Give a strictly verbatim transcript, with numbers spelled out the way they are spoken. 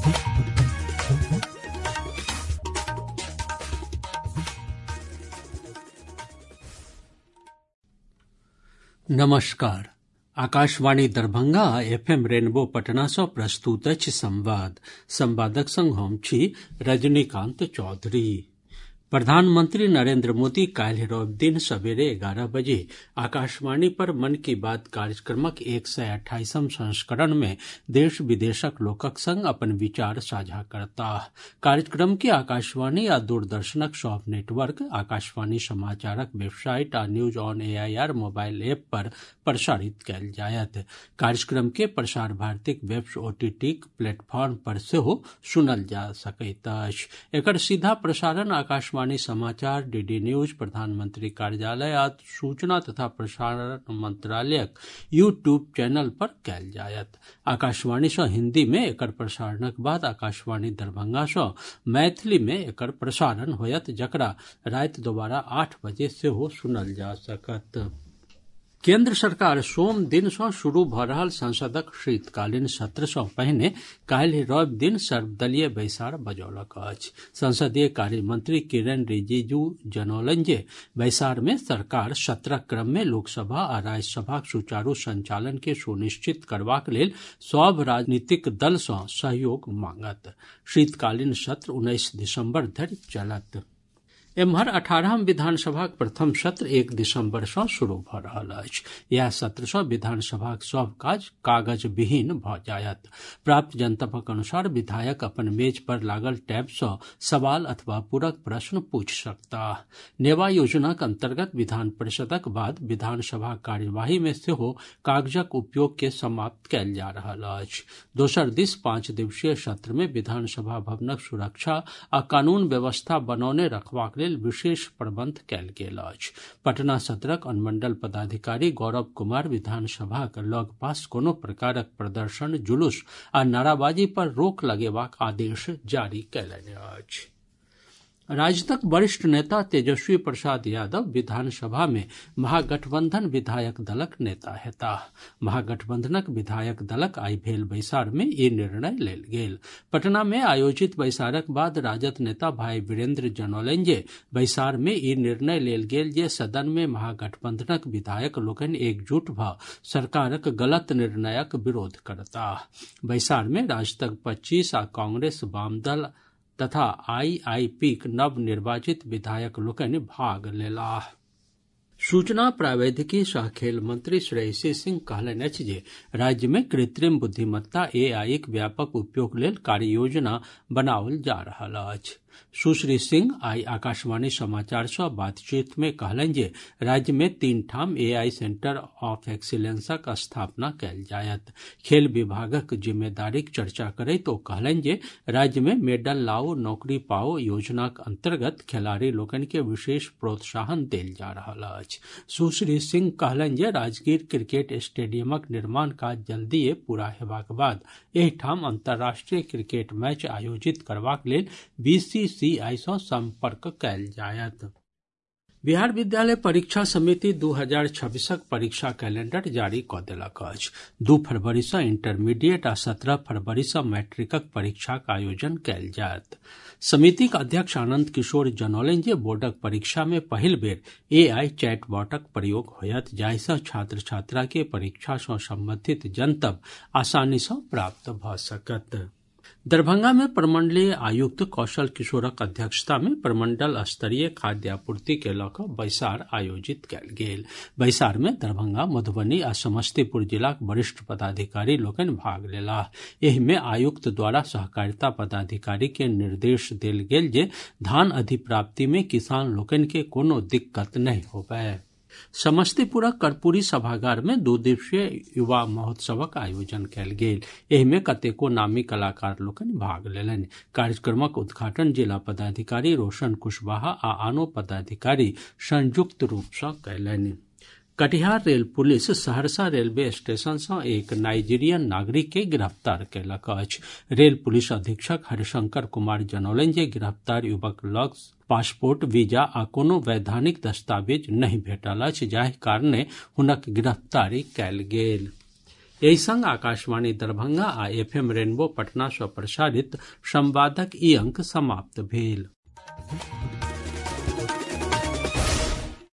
नमस्कार। आकाशवाणी दरभंगा आ FM rainbow Patna सँ प्रस्तुत अछि संवाद। संवादक संग हम छी रजनीकांत चौधरी। प्रधानमंत्री नरेंद्र मोदी काल्हि रवि दिन सबेरे एगारह बजे आकाशवाणी पर मन की बात कार्यक्रमक एक सय अट्ठाईसम संस्करण मे देश विदेशक लोकक संग अपन विचार साझा करताह। कार्यक्रम के आकाशवाणी आ दूरदर्शनक सभ नेटवर्क, आकाशवाणी समाचारक वेबसाइट आ news on AIR mobile app पर प्रसारित कयल जायत। कार्यक्रम के प्रसार भारतीक वेब ओटीटीक प्लेटफॉर्म पर सेहो सुनल जा सकैत अछि। एकर सीधा प्रसारण आकाशवाणी समाचार, डीडी न्यूज, प्रधानमंत्री कार्यालय आ सूचना तथा प्रसारण मंत्रालयक यूट्यूब चैनल पर कयल जायत। आकाशवाणी सँ हिन्दी मे एकर प्रसारणक बाद आकाशवाणी दरभंगा सँ मैथिली मे एकर प्रसारण होयत, जकरा राति दोबारा आठ बजे सेहो सुनल जा सकत। केंद्र सरकार सोम दिन सँ शुरू भऽ रहल संसदक शीतकालीन सत्र सँ पहिने काल्हि रवि दिन सर्वदलीय बैसार बजौलक अछि। संसदीय कार्य मंत्री किरेन रिजिजू जनौलनि जे बैसार मे सरकार सत्रक क्रम मे लोकसभा आ राज्यसभाक सुचारू संचालन के सुनिश्चित करबाक लेल सभ राजनीतिक दल सँ सहयोग मांगत। शीतकालीन सत्र उन्नैस दिसंबर धरि चलत। एम्हर अठारहम विधानसभाक प्रथम सत्र एक दिसंबर सँ शुरू भऽ रहल अछि। इएह सत्र सँ विधानसभाक सभ काज कागज विहीन भऽ जायत। प्राप्त जनतबक अनुसार विधायक अपन मेज पर लागल टैब सँ सवाल अथवा पूरक प्रश्न पूछि सकताह। नेवा योजनाक अंतर्गत विधान परिषदक बाद विधानसभा कार्यवाही मे सेहो कागजक उपयोग के समाप्त कयल जा रहल अछि। दोसर दिस पांच दिवसीय सत्र मे विधानसभा भवनक सुरक्षा आ कानून व्यवस्था बनौने रखबाक लेल विशेष प्रबंध कयल गेल अछि। पटना सदरक अनुमंडल पदाधिकारी गौरव कुमार विधानसभाक लग पास कोनो प्रकारक प्रदर्शन, जुलूस आ नाराबाजी पर रोक लगेबाक आदेश जारी कयलनि अछि। राजदक वरिष्ठ नेता तेजस्वी प्रसाद यादव विधानसभा में महागठबंधन विधायक दलक नेता हेताह। महागठबंधनक विधायक दलक आइ भेल बैसार में ई निर्णय लेल गेल। पटना में आयोजित बैसारक बाद राजद नेता भाई वीरेंद्र जनौलनि जे बैसार में ई निर्णय लेल गेल जे सदन में महागठबंधनक विधायक लोकनि एकजुट भऽ सरकारक गलत निर्णयक विरोध करताह। बैसार में राजदक पच्चीस आ कांग्रेस, वामदल तथा आईआईपीक नव निर्वाचित विधायक लोकनि भाग लेलाह। सूचना प्रावैधिकी सह खेल मंत्री श्रेयसी सिंह कहलनि अछि जे राज्य में कृत्रिम बुद्धिमत्ता एआईक व्यापक उपयोग लेल कार्य योजना बनाओल जा रहल अछि। सुश्री सिंह आइ आकाशवाणी समाचार सँ बातचीत में कहलनि जे राज्य में तीन ठाम एआई सेंटर ऑफ एक्सीलेंसक स्थापना कयल जायत। खेल विभागक जिम्मेदारीक चर्चा करैत ओ कहलनि जे राज्य में मेडल लाओ नौकरी पाओ योजनाक अंतर्गत खिलाड़ी लोकनि के विशेष प्रोत्साहन देल जा रहल अछि। सुश्री सिंह कहलनि जे राजगीर क्रिकेट स्टेडियमक निर्माण काज जल्दीए पूरा हेबाक बाद एहि ठाम अंतर्राष्ट्रीय क्रिकेट मैच आयोजित करबाक लेल बीसीसीआई सँ संपर्क कयल जायत। बिहार विद्यालय परीक्षा समिति दू हजार छब्बीसक परीक्षा कैलेंडर जारी कऽ देलक अछि। दू फरवरी सँ इंटरमीडिएट आ सत्रह फरवरी सँ मैट्रिकक परीक्षाक आयोजन कयल जायत। समितिक अध्यक्ष आनंद किशोर जनौलनि जे बोर्डक परीक्षा में पहिल बेर एआई चैटबॉटक प्रयोग होयत, जाहि सँ छात्र छात्रा के परीक्षा सँ संबंधित जनतब आसानी सँ प्राप्त भऽ सकत। दरभंगा में प्रमंडलीय आयुक्त कौशल किशोरक अध्यक्षता में प्रमंडल स्तरीय खाद्य आपूर्ति के लऽ कऽ बैसार आयोजित कयल गेल। बैसार में दरभंगा, मधुबनी आ समस्तीपुर जिलाक वरिष्ठ पदाधिकारी लोकनि भाग लेलाह। एहि में आयुक्त द्वारा सहकारिता पदाधिकारी के निर्देश देल गेल जे धान अधिप्राप्ति में किसान लोकनि के कोनो दिक्कत नहि होबय। समस्तीपुरक कर्पूरी सभागार में दू दिवसीय युवा महोत्सवक आयोजन कयल गेल। एहि में कतेको नामी कलाकार लोकनि भाग लेलनि। कार्यक्रमक उद्घाटन जिला पदाधिकारी रोशन कुशवाहा आ आनो पदाधिकारी संयुक्त रूप सँ कयलनि। Katihar rail police Saharsa railway station सँ एक नाइजीरियन नागरिक के गिरफ्तार कयलक अछि। रेल पुलिस अधीक्षक हरिशंकर कुमार जनौलनि जे गिरफ्तार युवक लग पासपोर्ट, वीजा आ कोनो वैधानिक दस्तावेज नहि भेटल अछि, जाहि कारणे हुनक गिरफ्तारी कयल गेल। एहि संग आकाशवाणी दरभंगा आ एफ एम रेनबो पटना सँ प्रसारित संवादक ई अंक समाप्त भेल।